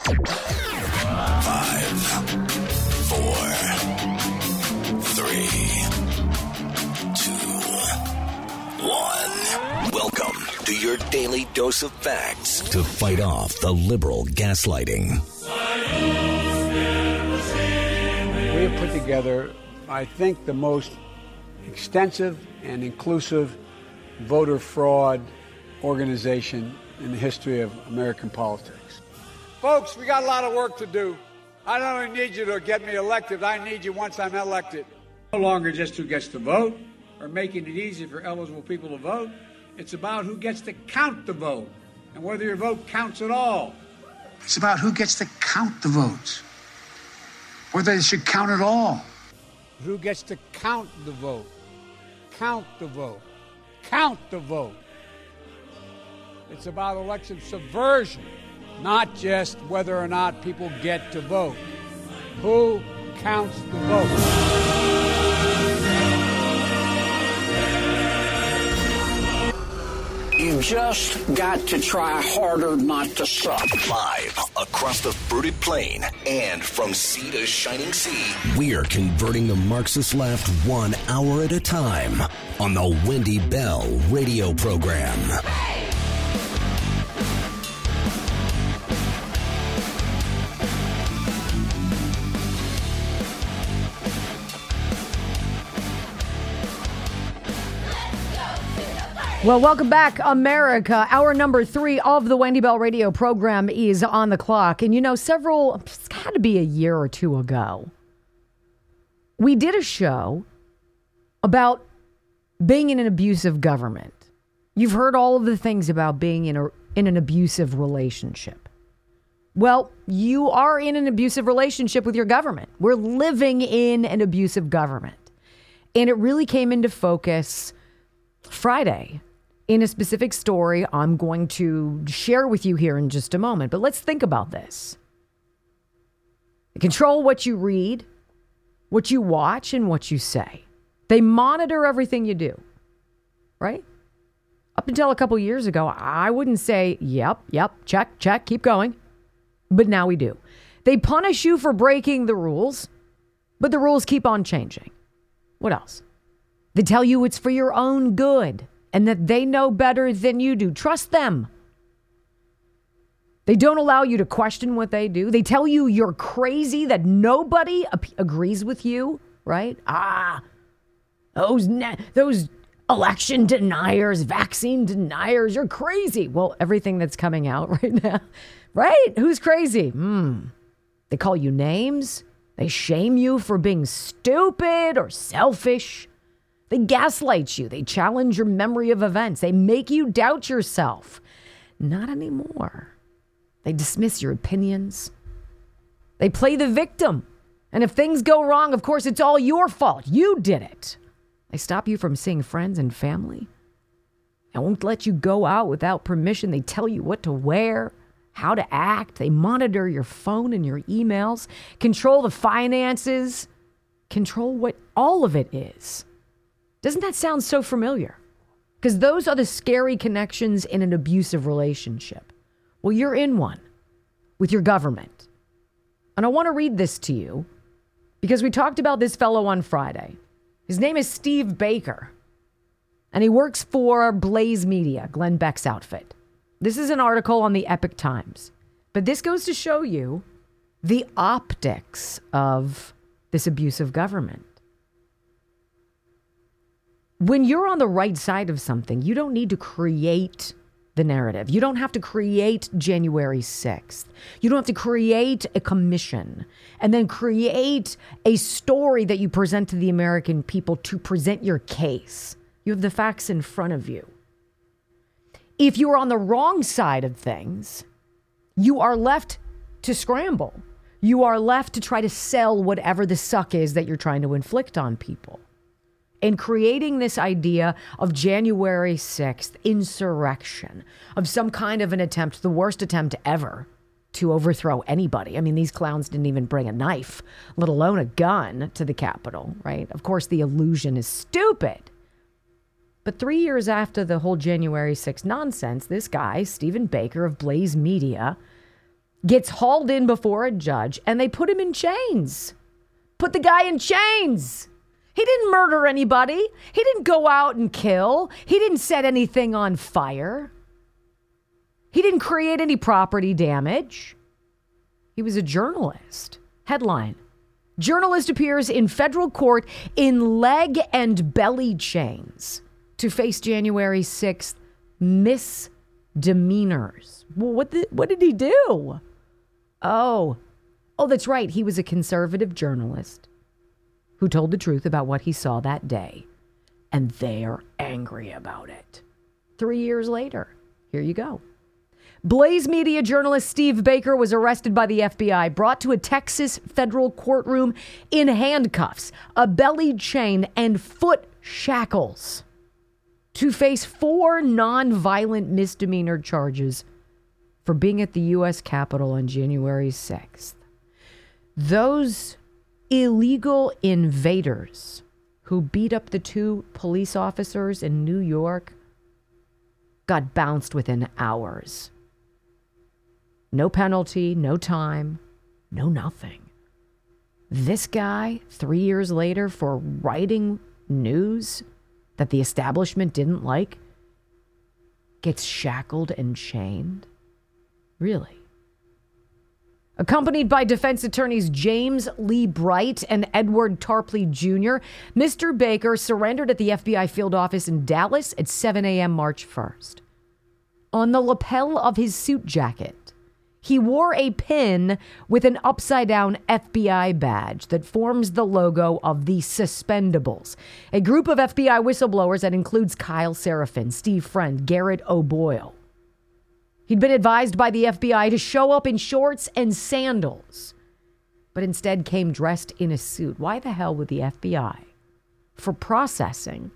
5, 4, 3, 2, 1. Welcome to your daily dose of facts to fight off the liberal gaslighting. We have put together, I think, the most extensive and inclusive voter fraud organization in the history of American politics. Folks, we got a lot of work to do. I don't only need you to get me elected, I need you once I'm elected. No longer just who gets to vote or making it easy for eligible people to vote. It's about who gets to count the vote and whether your vote counts at all. It's about who gets to count the votes, whether they should count at all. Who gets to count the vote? Count the vote. Count the vote. It's about election subversion, not just whether or not people get to vote. Who counts the vote? You just got to try harder not to suck. Live across the fruited plain and from sea to shining sea, we're converting the Marxist left 1 hour at a time on the Wendy Bell radio program. Well, welcome back, America. Hour number 3 of the Wendy Bell radio program is on the clock. And, you know, it's got to be a year or two ago, we did a show about being in an abusive government. You've heard all of the things about being in an abusive relationship. Well, you are in an abusive relationship with your government. We're living in an abusive government. And it really came into focus Friday in a specific story I'm going to share with you here in just a moment. But let's think about this. They control what you read, what you watch, and what you say. They monitor everything you do, right? Up until a couple years ago, I wouldn't say, yep, check, keep going. But now we do. They punish you for breaking the rules, but the rules keep on changing. What else? They tell you it's for your own good and that they know better than you do. Trust them. They don't allow you to question what they do. They tell you you're crazy, that nobody agrees with you, right? Those election deniers, vaccine deniers, you're crazy. Well, everything that's coming out right now, right? Who's crazy? They call you names. They shame you for being stupid or selfish. They gaslight you. They challenge your memory of events. They make you doubt yourself. Not anymore. They dismiss your opinions. They play the victim. And if things go wrong, of course, it's all your fault. You did it. They stop you from seeing friends and family. They won't let you go out without permission. They tell you what to wear, how to act. They monitor your phone and your emails, control the finances, control what all of it is. Doesn't that sound so familiar? Because those are the scary connections in an abusive relationship. Well, you're in one with your government. And I want to read this to you because we talked about this fellow on Friday. His name is Steve Baker, and he works for Blaze Media, Glenn Beck's outfit. This is an article on the Epoch Times, but this goes to show you the optics of this abusive government. When you're on the right side of something, you don't need to create the narrative. You don't have to create January 6th. You don't have to create a commission and then create a story that you present to the American people to present your case. You have the facts in front of you. If you are on the wrong side of things, you are left to scramble. You are left to try to sell whatever the suck is that you're trying to inflict on people. And creating this idea of January 6th insurrection, of some kind of an attempt, the worst attempt ever, to overthrow anybody. I mean, these clowns didn't even bring a knife, let alone a gun, to the Capitol, right? Of course, the illusion is stupid. But 3 years after the whole January 6th nonsense, this guy, Stephen Baker of Blaze Media, gets hauled in before a judge, and they put him in chains. Put the guy in chains. He didn't murder anybody. He didn't go out and kill. He didn't set anything on fire. He didn't create any property damage. He was a journalist. Headline: journalist appears in federal court in leg and belly chains to face January 6th misdemeanors. Well, what did he do? Oh, that's right. He was a conservative journalist who told the truth about what he saw that day. And they're angry about it. 3 years later, here you go. Blaze Media journalist Steve Baker was arrested by the FBI, brought to a Texas federal courtroom in handcuffs, a belly chain, and foot shackles to face 4 non-violent misdemeanor charges for being at the U.S. Capitol on January 6th. Those illegal invaders who beat up the 2 police officers in New York got bounced within hours. No penalty, no time, no nothing. This guy, 3 years later, for writing news that the establishment didn't like, gets shackled and chained? Really? Accompanied by defense attorneys James Lee Bright and Edward Tarpley Jr., Mr. Baker surrendered at the FBI field office in Dallas at 7 a.m. March 1st. On the lapel of his suit jacket, he wore a pin with an upside-down FBI badge that forms the logo of the Suspendables, a group of FBI whistleblowers that includes Kyle Seraphin, Steve Friend, Garrett O'Boyle. He'd been advised by the FBI to show up in shorts and sandals, but instead came dressed in a suit. Why the hell would the FBI? For processing.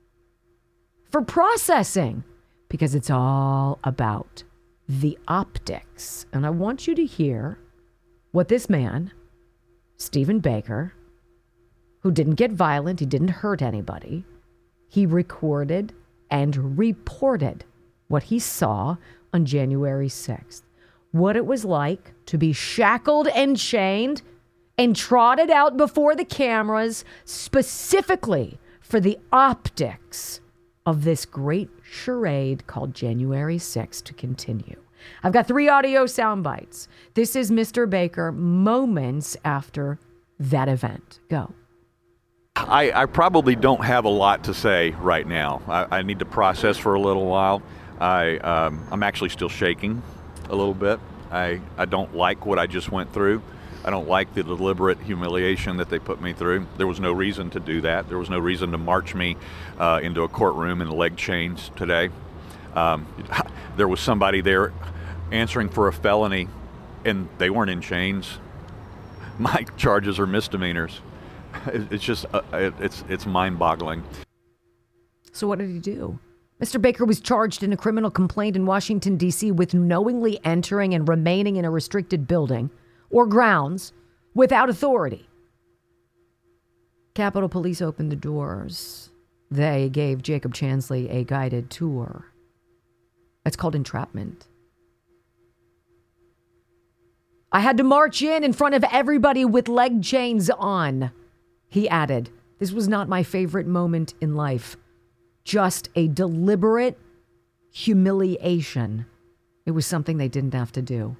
Because it's all about the optics. And I want you to hear what this man, Stephen Baker, who didn't get violent, he didn't hurt anybody, he recorded and reported what he saw on January 6th. What it was like to be shackled and chained and trotted out before the cameras specifically for the optics of this great charade called January 6th to continue. I've got 3 audio sound bites. This is Mr. Baker moments after that event. Go. I probably don't have a lot to say right now. I need to process for a little while. I'm actually still shaking a little bit. I don't like what I just went through. I don't like the deliberate humiliation that they put me through. There was no reason to do that. There was no reason to march me into a courtroom in leg chains today. There was somebody there answering for a felony, and they weren't in chains. My charges are misdemeanors. It's just, it's mind-boggling. So what did he do? Mr. Baker was charged in a criminal complaint in Washington, D.C. with knowingly entering and remaining in a restricted building or grounds without authority. Capitol Police opened the doors. They gave Jacob Chansley a guided tour. That's called entrapment. I had to march in front of everybody with leg chains on, he added. This was not my favorite moment in life. Just a deliberate humiliation. It was something they didn't have to do.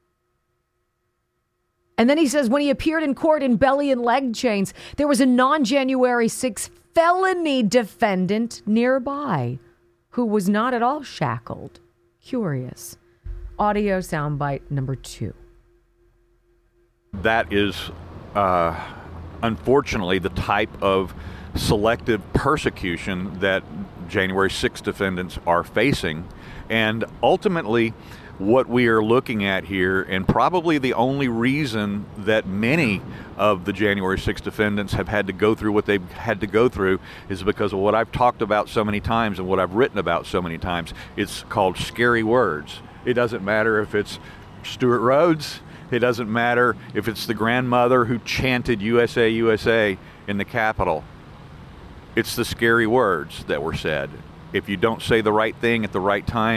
And then he says when he appeared in court in belly and leg chains, there was a non-January 6th felony defendant nearby who was not at all shackled. Curious. Audio soundbite number 2. That is, unfortunately, the type of selective persecution that January 6th defendants are facing. And ultimately, what we are looking at here, and probably the only reason that many of the January 6th defendants have had to go through what they've had to go through, is because of what I've talked about so many times and what I've written about so many times. It's called scary words. It doesn't matter if it's Stuart Rhodes. It doesn't matter if it's the grandmother who chanted USA, USA in the Capitol. It's the scary words that were said. If you don't say the right thing at the right time,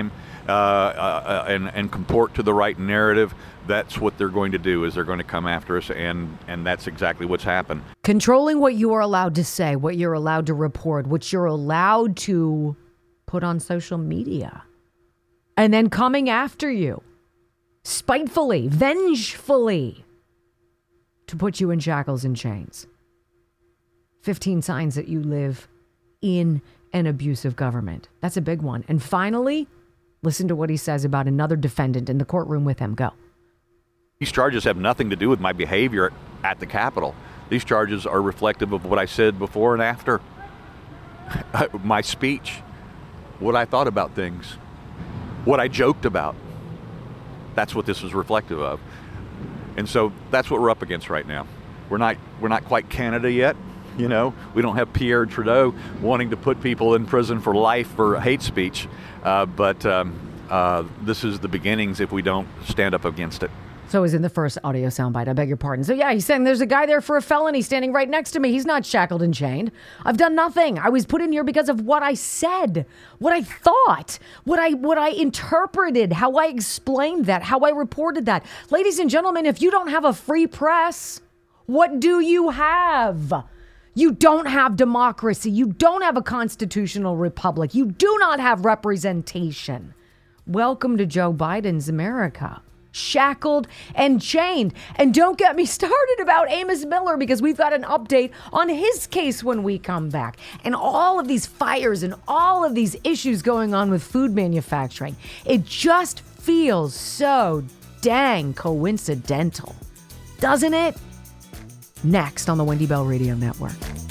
and comport to the right narrative, that's what they're going to do, is they're going to come after us, and that's exactly what's happened. Controlling what you are allowed to say, what you're allowed to report, what you're allowed to put on social media, and then coming after you spitefully, vengefully, to put you in shackles and chains. 15 signs that you live in an abusive government. That's a big one. And finally, listen to what he says about another defendant in the courtroom with him. Go. These charges have nothing to do with my behavior at the Capitol. These charges are reflective of what I said before and after. My speech, what I thought about things, what I joked about. That's what this is reflective of. And so that's what we're up against right now. We're not quite Canada yet. You know, we don't have Pierre Trudeau wanting to put people in prison for life for hate speech. But this is the beginnings if we don't stand up against it. So is in the first audio soundbite. I beg your pardon. So yeah, he's saying there's a guy there for a felony standing right next to me. He's not shackled and chained. I've done nothing. I was put in here because of what I said, what I thought, what I interpreted, how I explained that, how I reported that. Ladies and gentlemen, if you don't have a free press, what do you have? You don't have democracy. You don't have a constitutional republic. You do not have representation. Welcome to Joe Biden's America. Shackled and chained. And don't get me started about Amos Miller, because we've got an update on his case when we come back. And all of these fires and all of these issues going on with food manufacturing. It just feels so dang coincidental, doesn't it? Next on the Wendy Bell Radio Network.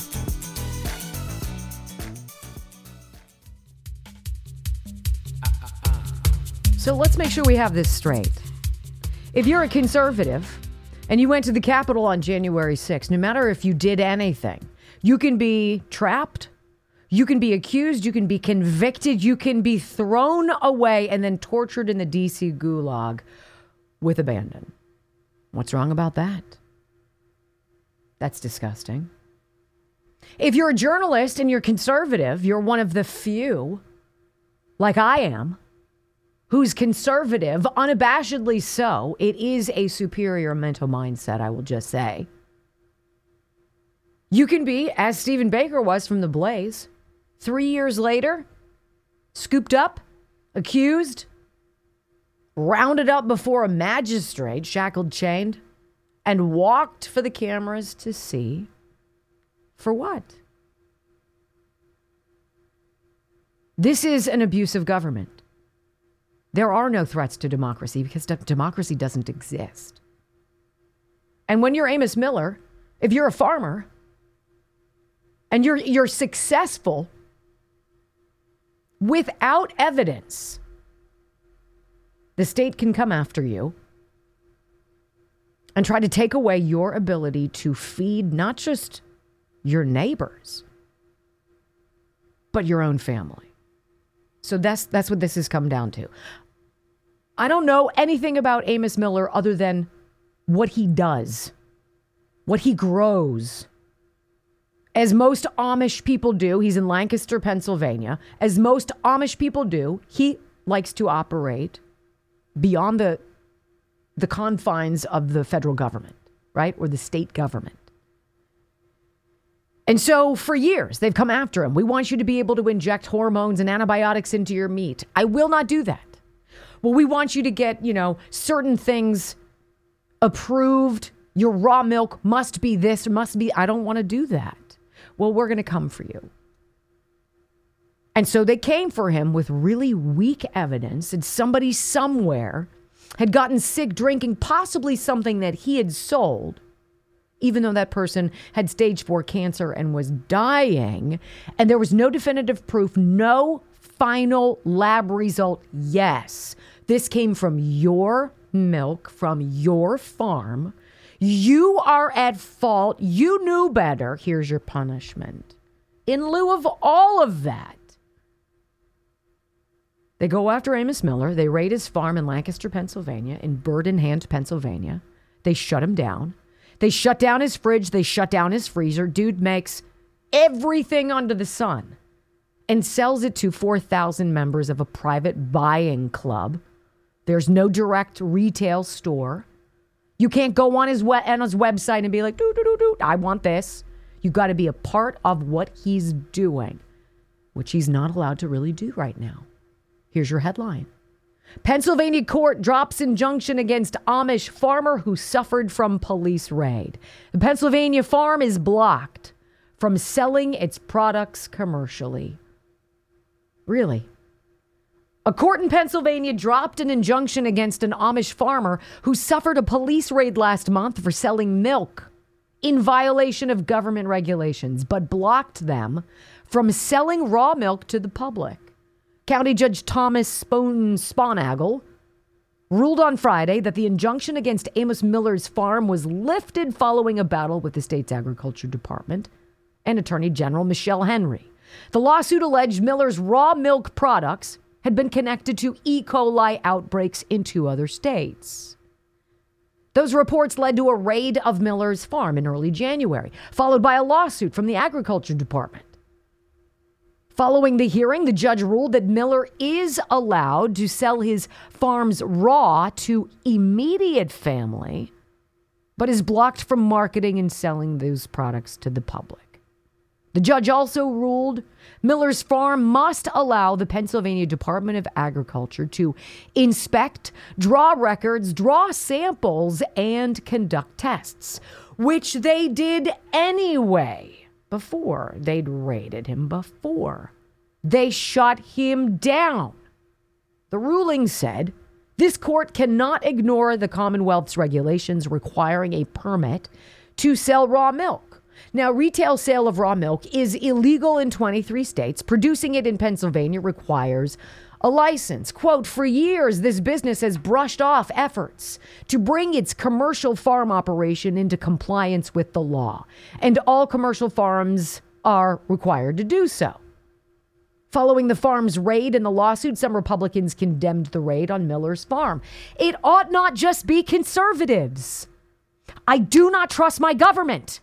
So let's make sure we have this straight. If you're a conservative and you went to the Capitol on January 6th, no matter if you did anything, you can be trapped, you can be accused, you can be convicted, you can be thrown away and then tortured in the DC gulag with abandon. What's wrong about that? That's disgusting. If you're a journalist and you're conservative, you're one of the few, like I am, who's conservative, unabashedly so. It is a superior mental mindset, I will just say. You can be, as Stephen Baker was from The Blaze, 3 years later, scooped up, accused, rounded up before a magistrate, shackled, chained, and walked for the cameras to see for what? This is an abusive government. There are no threats to democracy because democracy doesn't exist. And when you're Amos Miller, if you're a farmer and you're successful without evidence, the state can come after you and try to take away your ability to feed not just your neighbors, but your own family. So that's what this has come down to. I don't know anything about Amos Miller other than what he does, what he grows. As most Amish people do, he's in Lancaster, Pennsylvania. As most Amish people do, he likes to operate beyond the confines of the federal government, right? Or the state government. And so for years, they've come after him. We want you to be able to inject hormones and antibiotics into your meat. I will not do that. Well, we want you to get, certain things approved. Your raw milk must be this, must be. I don't want to do that. Well, we're going to come for you. And so they came for him with really weak evidence that somebody somewhere had gotten sick drinking possibly something that he had sold, even though that person had stage 4 cancer and was dying. And there was no definitive proof, no final lab result. Yes, this came from your milk, from your farm. You are at fault. You knew better. Here's your punishment. In lieu of all of that, they go after Amos Miller. They raid his farm in Lancaster, Pennsylvania, in Bird in Hand, Pennsylvania. They shut him down. They shut down his fridge. They shut down his freezer. Dude makes everything under the sun. and sells it to 4,000 members of a private buying club. There's no direct retail store. You can't go on his website and be like, I want this. You got to be a part of what he's doing, which he's not allowed to really do right now. Here's your headline. Pennsylvania court drops injunction against Amish farmer who suffered from police raid. The Pennsylvania farm is blocked from selling its products commercially. Really? A court in Pennsylvania dropped an injunction against an Amish farmer who suffered a police raid last month for selling milk in violation of government regulations, but blocked them from selling raw milk to the public. County Judge Thomas Sponagle ruled on Friday that the injunction against Amos Miller's farm was lifted following a battle with the state's agriculture department and Attorney General Michelle Henry. The lawsuit alleged Miller's raw milk products had been connected to E. coli outbreaks in 2 other states. Those reports led to a raid of Miller's farm in early January, followed by a lawsuit from the agriculture department. Following the hearing, the judge ruled that Miller is allowed to sell his farms raw to immediate family, but is blocked from marketing and selling those products to the public. The judge also ruled Miller's farm must allow the Pennsylvania Department of Agriculture to inspect, draw records, draw samples, and conduct tests, which they did anyway. Before they'd raided him before. They shot him down. The ruling said this court cannot ignore the Commonwealth's regulations requiring a permit to sell raw milk. Now, retail sale of raw milk is illegal in 23 states. Producing it in Pennsylvania requires a license. Quote, for years, this business has brushed off efforts to bring its commercial farm operation into compliance with the law, and all commercial farms are required to do so. Following the farm's raid and the lawsuit, some Republicans condemned the raid on Miller's farm. It ought not just be conservatives. I do not trust my government.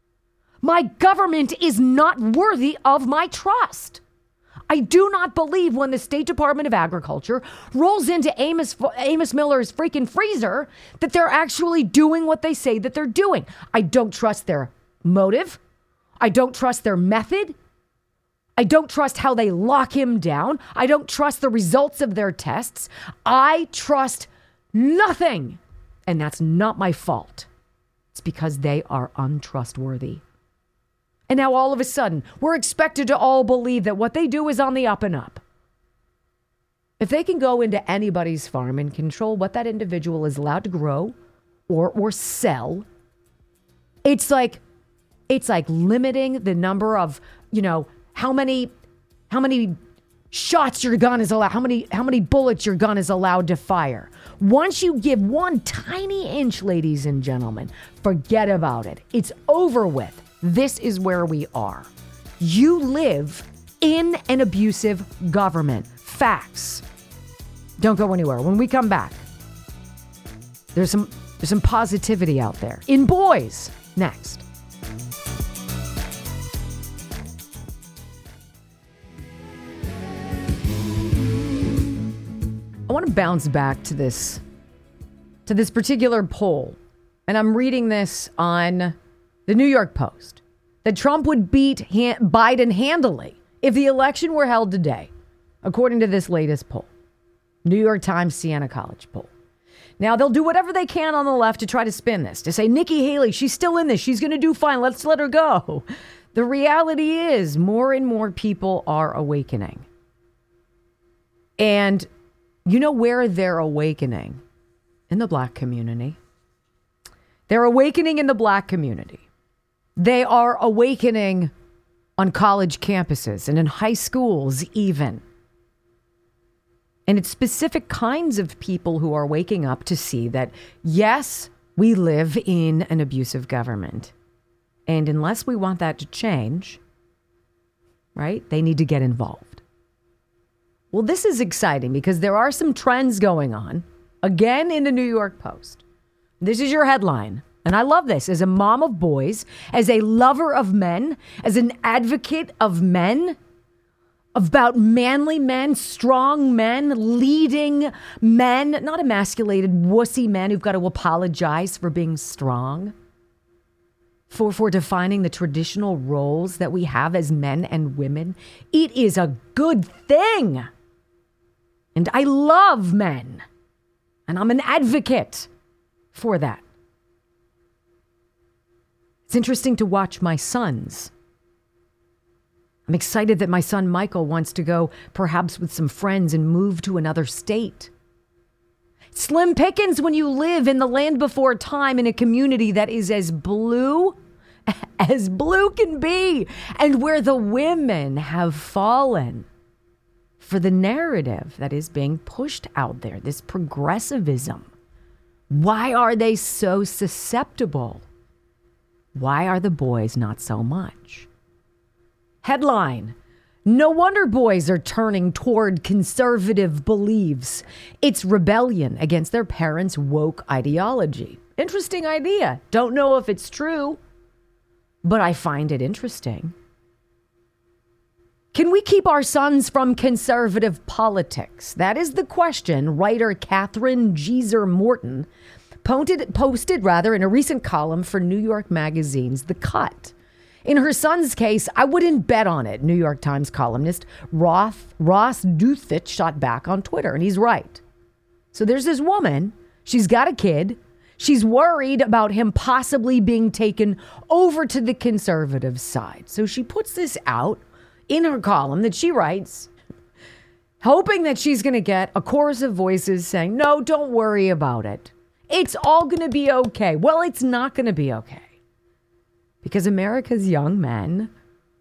My government is not worthy of my trust. I do not believe when the State Department of Agriculture rolls into Amos Miller's freaking freezer that they're actually doing what they say that they're doing. I don't trust their motive. I don't trust their method. I don't trust how they lock him down. I don't trust the results of their tests. I trust nothing. And that's not my fault. It's because they are untrustworthy. And now all of a sudden, we're expected to all believe that what they do is on the up and up. If they can go into anybody's farm and control what that individual is allowed to grow or sell, it's like limiting the number of, how many shots your gun is allowed, how many bullets your gun is allowed to fire. Once you give one tiny inch, ladies and gentlemen, forget about it. It's over with. This is where we are. You live in an abusive government. Facts. Don't go anywhere. When we come back, there's some positivity out there. In boys, next. I want to bounce back to this particular poll. And I'm reading this on the New York Post, that Trump would beat Biden handily if the election were held today, according to this latest poll. New York Times Siena College poll. Now, they'll do whatever they can on the left to try to spin this, to say, Nikki Haley, she's still in this. She's going to do fine. Let's let her go. The reality is more and more people are awakening. And you know where they're awakening? In the black community. They're awakening in the black community. They are awakening on college campuses and in high schools even. And it's specific kinds of people who are waking up to see that, yes, we live in an abusive government. And unless we want that to change, right, they need to get involved. Well, this is exciting because there are some trends going on, again in the New York Post. This is your headline. And I love this. As a mom of boys, as a lover of men, as an advocate of men, about manly men, strong men, leading men, not emasculated, wussy men who've got to apologize for being strong, for defining the traditional roles that we have as men and women. It is a good thing. And I love men. And I'm an advocate for that. It's interesting to watch my sons. I'm excited that my son Michael wants to go perhaps with some friends and move to another state. Slim pickings when you live in the land before time in a community that is as blue can be, and where the women have fallen for the narrative that is being pushed out there, this progressivism. Why are they so susceptible? Why are the boys not so much? Headline: no wonder boys are turning toward conservative beliefs. It's rebellion against their parents' woke ideology. Interesting idea. Don't know if it's true, but I find it interesting. Can we keep our sons from conservative politics? That is the question writer Catherine Jeser Morton posted in a recent column for New York Magazine's The Cut. In her son's case, I wouldn't bet on it, New York Times columnist Ross Douthat shot back on Twitter, and he's right. So there's this woman, she's got a kid, she's worried about him possibly being taken over to the conservative side. So she puts this out in her column that she writes, hoping that she's going to get a chorus of voices saying, no, don't worry about it. It's all going to be okay. Well, it's not going to be okay. Because America's young men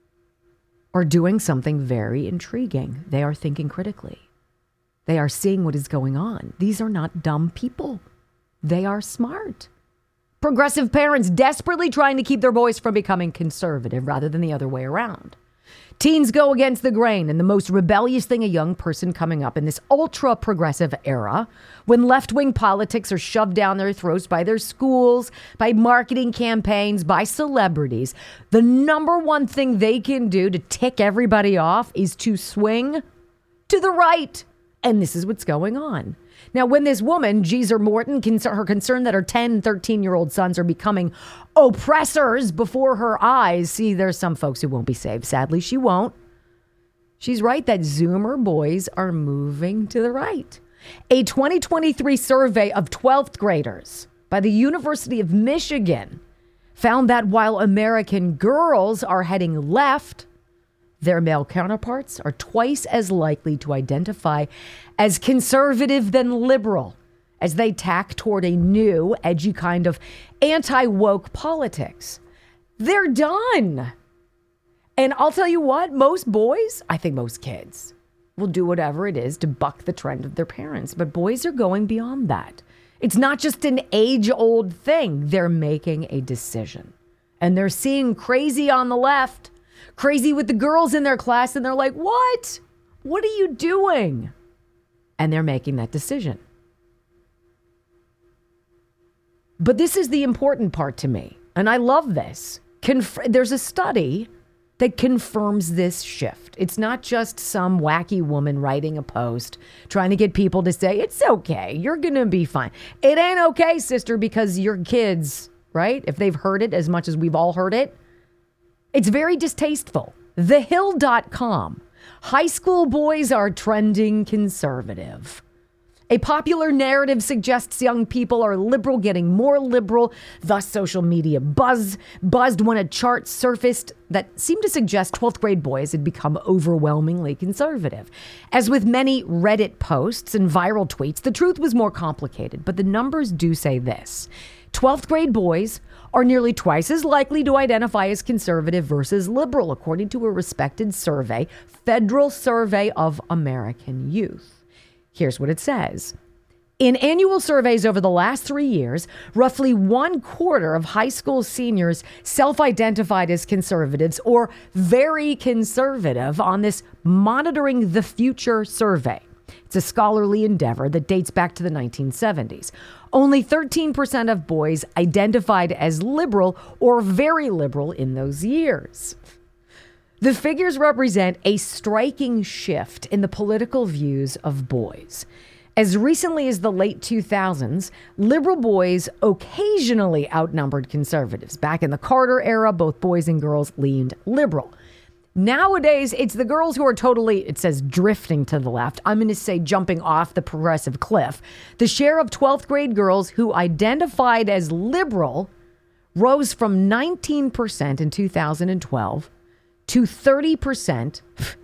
are doing something very intriguing. They are thinking critically. They are seeing what is going on. These are not dumb people. They are smart. Progressive parents desperately trying to keep their boys from becoming conservative rather than the other way around. Teens go against the grain, and the most rebellious thing a young person coming up in this ultra-progressive era, when left-wing politics are shoved down their throats by their schools, by marketing campaigns, by celebrities, the number one thing they can do to tick everybody off is to swing to the right. And this is what's going on. Now, when this woman, Jeser Morton, her concern that her 10, 13-year-old sons are becoming oppressors before her eyes, see, there's some folks who won't be saved. Sadly, she won't. She's right that Zoomer boys are moving to the right. A 2023 survey of 12th graders by the University of Michigan found that while American girls are heading left, their male counterparts are twice as likely to identify as conservative than liberal as they tack toward a new, edgy kind of anti-woke politics. They're done. And I'll tell you what, most boys, I think most kids, will do whatever it is to buck the trend of their parents. But boys are going beyond that. It's not just an age-old thing. They're making a decision. And they're seeing crazy on the left, crazy with the girls in their class, and they're like, what? What are you doing? And they're making that decision. But this is the important part to me, and I love this. There's a study that confirms this shift. It's not just some wacky woman writing a post trying to get people to say, it's okay, you're going to be fine. It ain't okay, sister, because your kids, right? If they've heard it as much as we've all heard it, it's very distasteful. TheHill.com. High school boys are trending conservative. A popular narrative suggests young people are liberal, getting more liberal. Thus, social media buzzed when a chart surfaced that seemed to suggest 12th grade boys had become overwhelmingly conservative. As with many Reddit posts and viral tweets, the truth was more complicated, but the numbers do say this. 12th grade boys are nearly twice as likely to identify as conservative versus liberal, according to a respected survey, Federal Survey of American Youth. Here's what it says. In annual surveys over the last 3 years, roughly 1/4 of high school seniors self-identified as conservatives or very conservative on this Monitoring the Future survey. It's a scholarly endeavor that dates back to the 1970s. Only 13% of boys identified as liberal or very liberal in those years. The figures represent a striking shift in the political views of boys. As recently as the late 2000s, liberal boys occasionally outnumbered conservatives. Back in the Carter era, both boys and girls leaned liberal. Nowadays, it's the girls who are totally, it says, drifting to the left. I'm going to say jumping off the progressive cliff. The share of 12th grade girls who identified as liberal rose from 19% in 2012 to 30%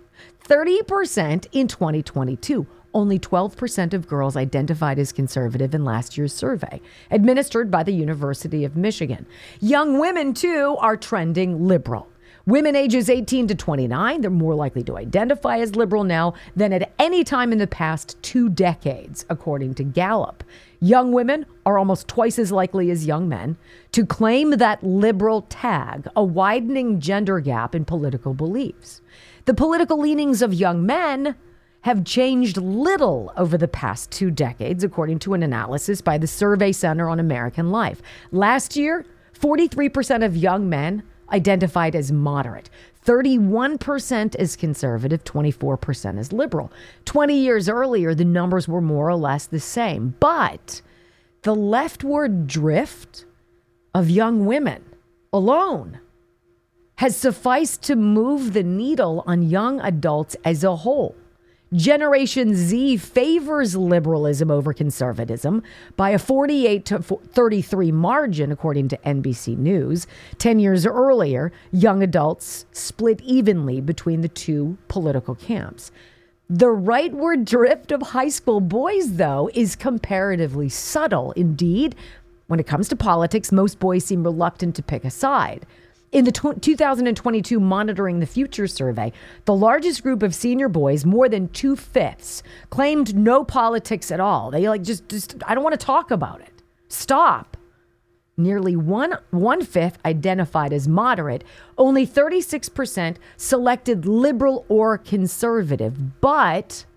in 2022. Only 12% of girls identified as conservative in last year's survey, administered by the University of Michigan. Young women, too, are trending liberal. Women ages 18 to 29, they're more likely to identify as liberal now than at any time in the past 2 decades, according to Gallup. Young women are almost twice as likely as young men to claim that liberal tag, a widening gender gap in political beliefs. The political leanings of young men have changed little over the past 2 decades, according to an analysis by the Survey Center on American Life. Last year, 43% of young men identified as moderate, 31% as conservative, 24% as liberal. 20 years earlier, the numbers were more or less the same. But the leftward drift of young women alone has sufficed to move the needle on young adults as a whole. Generation Z favors liberalism over conservatism by a 48 to 33 margin, according to NBC News. 10 years earlier, young adults split evenly between the two political camps. The rightward drift of high school boys, though, is comparatively subtle. Indeed, when it comes to politics, most boys seem reluctant to pick a side. In the 2022 Monitoring the Future survey, the largest group of senior boys, more than 2/5, claimed no politics at all. They just I don't want to talk about it. Stop. Nearly one-fifth identified as moderate. Only 36% selected liberal or conservative. But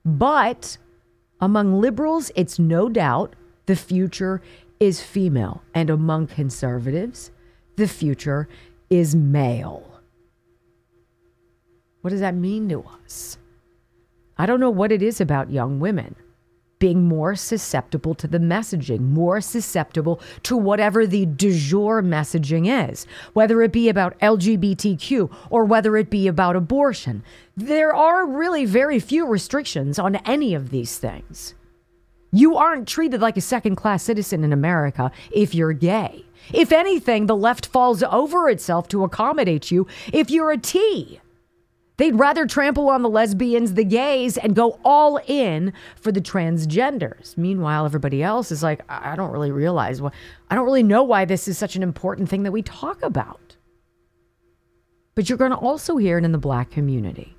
among liberals, it's no doubt the future is female. And among conservatives, the future is male. What does that mean to us? I don't know what it is about young women being more susceptible to the messaging, more susceptible to whatever the du jour messaging is, whether it be about LGBTQ or whether it be about abortion. There are really very few restrictions on any of these things. You aren't treated like a second-class citizen in America if you're gay. If anything, the left falls over itself to accommodate you if you're a T. They'd rather trample on the lesbians, the gays, and go all in for the transgenders. Meanwhile, everybody else is like, I don't really realize I don't really know why this is such an important thing that we talk about. But you're going to also hear it in the black community.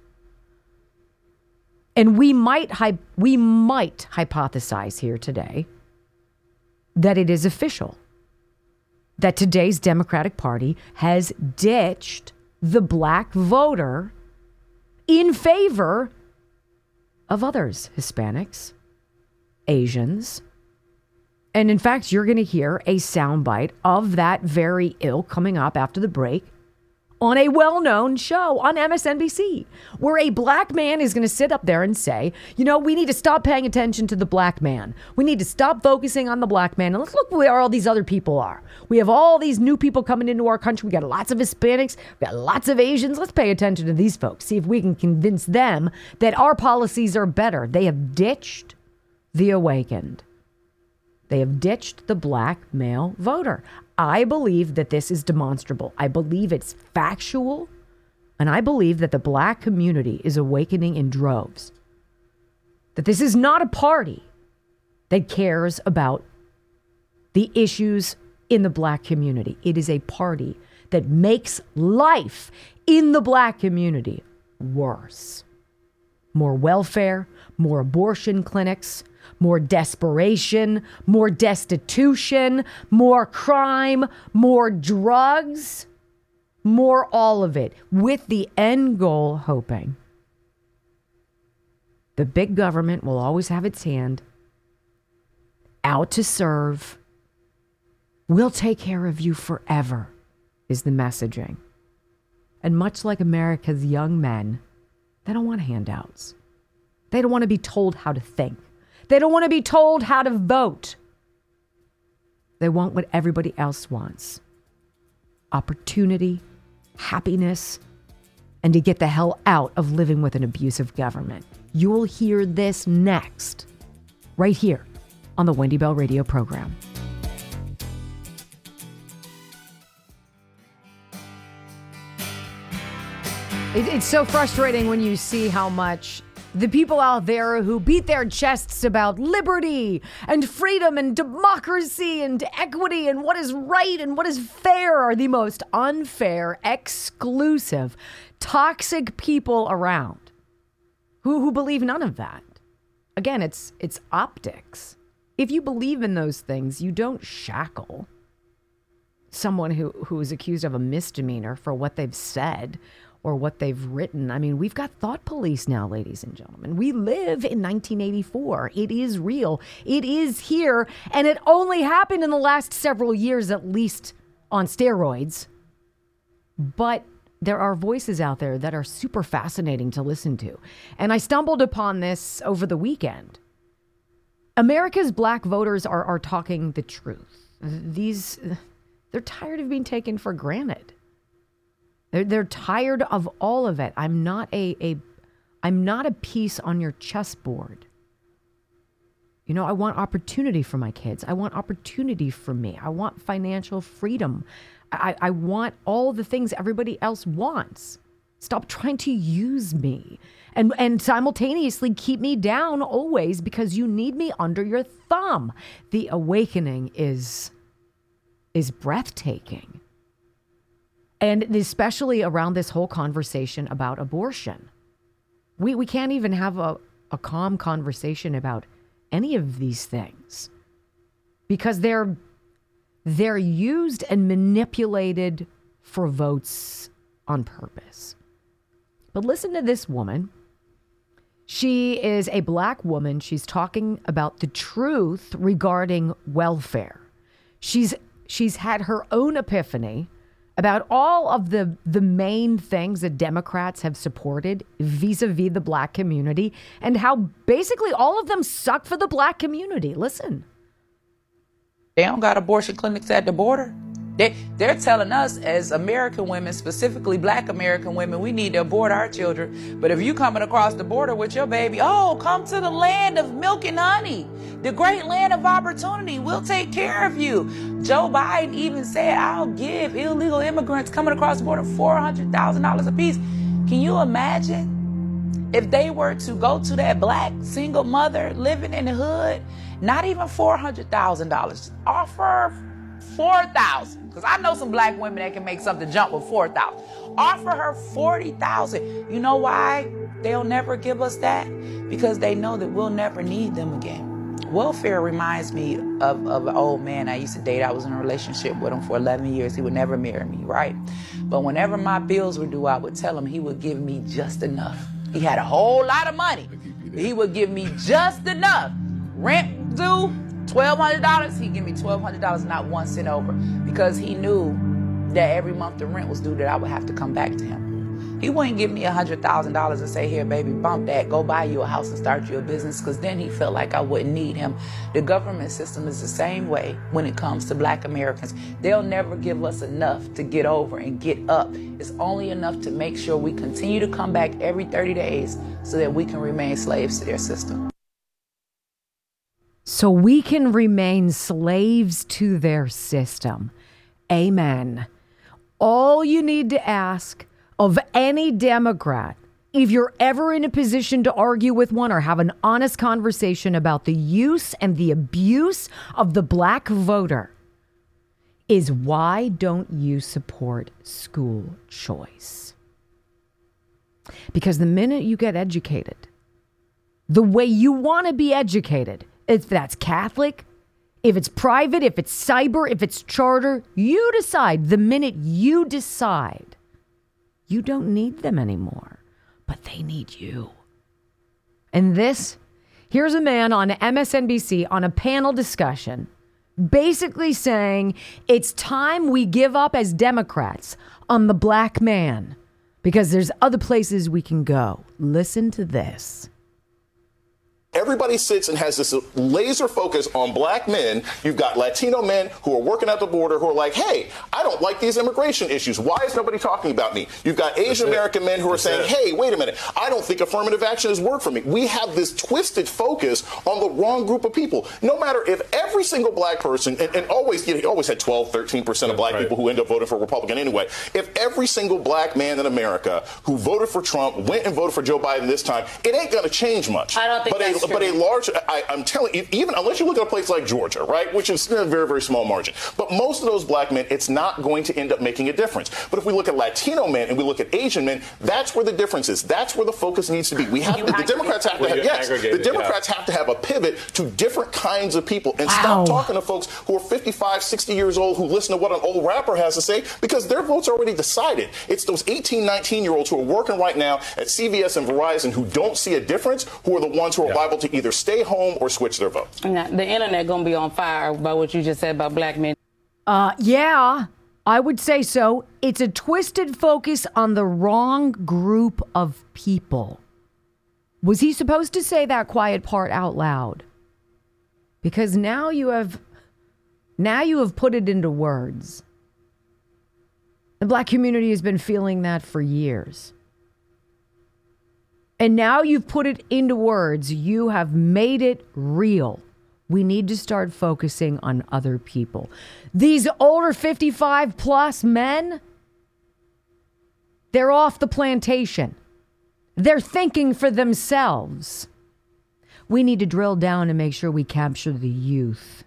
And we might hypothesize here today that it is official, that today's Democratic Party has ditched the black voter in favor of others, Hispanics, Asians. And in fact, you're going to hear a soundbite of that very ilk coming up after the break on a well-known show on MSNBC, where a black man is going to sit up there and say, you know, we need to stop paying attention to the black man. We need to stop focusing on the black man. And let's look where all these other people are. We have all these new people coming into our country. We got lots of Hispanics. We got lots of Asians. Let's pay attention to these folks. See if we can convince them that our policies are better. They have ditched the awakened. They have ditched the black male voter. I believe that this is demonstrable. I believe it's factual. And I believe that the black community is awakening in droves. That this is not a party that cares about the issues in the black community. It is a party that makes life in the black community worse. More welfare, more abortion clinics, more desperation, more destitution, more crime, more drugs, more all of it, with the end goal hoping the big government will always have its hand out to serve. We'll take care of you forever, is the messaging. And much like America's young men, they don't want handouts. They don't want to be told how to think. They don't want to be told how to vote. They want what everybody else wants. Opportunity, happiness, and to get the hell out of living with an abusive government. You'll hear this next, right here on the Wendy Bell Radio program. It's so frustrating when you see how much the people out there who beat their chests about liberty and freedom and democracy and equity and what is right and what is fair are the most unfair, exclusive, toxic people around who believe none of that. Again, it's optics. If you believe in those things, you don't shackle someone who is accused of a misdemeanor for what they've said or what they've written. I mean, we've got thought police now, ladies and gentlemen. We live in 1984. It is real. It is here. And it only happened in the last several years, at least on steroids. But there are voices out there that are super fascinating to listen to. And I stumbled upon this over the weekend. America's black voters are talking the truth. They're tired of being taken for granted. They're tired of all of it. I'm not a piece on your chessboard. You know, I want opportunity for my kids. I want opportunity for me. I want financial freedom. I want all the things everybody else wants. Stop trying to use me and simultaneously keep me down always because you need me under your thumb. The awakening is breathtaking. And especially around this whole conversation about abortion. We can't even have a calm conversation about any of these things because they're used and manipulated for votes on purpose. But listen to this woman. She is a black woman. She's talking about the truth regarding welfare. She's had her own epiphany about all of the main things that Democrats have supported vis-a-vis the black community and how basically all of them suck for the black community. Listen. They don't got abortion clinics at the border. They're telling us as American women, specifically black American women, we need to abort our children. But if you coming across the border with your baby, come to the land of milk and honey, the great land of opportunity. We'll take care of you. Joe Biden even said, I'll give illegal immigrants coming across the border $400,000 a piece. Can you imagine if they were to go to that black single mother living in the hood, not even $400,000, offer $4,000, because I know some black women that can make something jump with $4,000. Offer her $40,000. You know why they'll never give us that? Because they know that we'll never need them again. Welfare reminds me of an old man I used to date. I was in a relationship with him for 11 years. He would never marry me, right? But whenever my bills were due, I would tell him he would give me just enough. He had a whole lot of money. He would give me just enough. Rent due, $1,200, he'd give me $1,200, not 1 cent over, because he knew that every month the rent was due, that I would have to come back to him. He wouldn't give me $100,000 and say, here, baby, bump that, go buy you a house and start you a business, because then he felt like I wouldn't need him. The government system is the same way when it comes to black Americans. They'll never give us enough to get over and get up. It's only enough to make sure we continue to come back every 30 days so that we can remain slaves to their system. So we can remain slaves to their system. Amen. All you need to ask of any Democrat, if you're ever in a position to argue with one or have an honest conversation about the use and the abuse of the black voter, is why don't you support school choice? Because the minute you get educated, the way you want to be educated, if that's Catholic, if it's private, if it's cyber, if it's charter, you decide. The minute you decide, you don't need them anymore, but they need you. And here's a man on MSNBC on a panel discussion, basically saying it's time we give up as Democrats on the black man, because there's other places we can go. Listen to this. Everybody sits and has this laser focus on black men. You've got Latino men who are working at the border who are like, hey, I don't like these immigration issues. Why is nobody talking about me? You've got Asian American men who are saying, hey, wait a minute, I don't think affirmative action has worked for me. We have this twisted focus on the wrong group of people. No matter if every single black person, and always, you always had 12, 13% of black people who end up voting for Republican anyway. If every single black man in America who voted for Trump went and voted for Joe Biden this time, it ain't going to change much. I don't think that's true. But a large, I'm telling you, even unless you look at a place like Georgia, right, which is a very, very small margin. But most of those black men, it's not going to end up making a difference. But if we look at Latino men and we look at Asian men, that's where the difference is. That's where the focus needs to be. We have the Democrats have to have the Democrats have to have a pivot to different kinds of people and stop talking to folks who are 55, 60 years old who listen to what an old rapper has to say because their vote's already decided. It's those 18, 19-year-olds who are working right now at CVS and Verizon who don't see a difference, who are the ones who are liable to either stay home or switch their vote. Now, the internet gonna be on fire by what you just said about black men. Yeah, I would say so. It's a twisted focus on the wrong group of people. Was he supposed to say that quiet part out loud? Because now you have put it into words. The black community has been feeling that for years. And now you've put it into words. You have made it real. We need to start focusing on other people. These older 55 plus men, they're off the plantation. They're thinking for themselves. We need to drill down and make sure we capture the youth.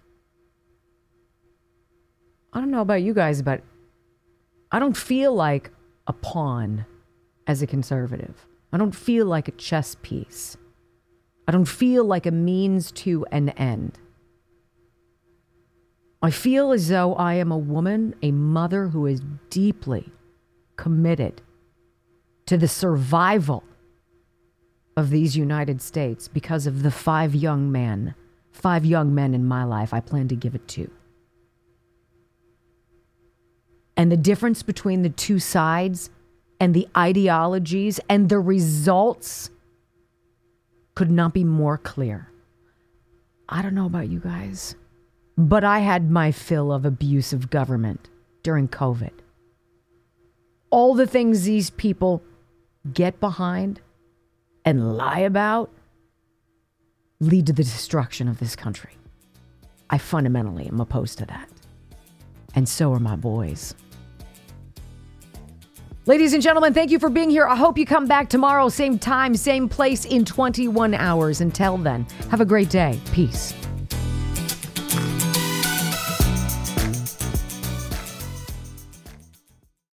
I don't know about you guys, but I don't feel like a pawn as a conservative. I don't feel like a chess piece. I don't feel like a means to an end. I feel as though I am a woman, a mother who is deeply committed to the survival of these United States because of the 5 young men in my life I plan to give it to. And the difference between the two sides and the ideologies and the results could not be more clear. I don't know about you guys, but I had my fill of abusive government during COVID. All the things these people get behind and lie about lead to the destruction of this country. I fundamentally am opposed to that. And so are my boys. Ladies and gentlemen, thank you for being here. I hope you come back tomorrow, same time, same place in 21 hours. Until then, have a great day. Peace.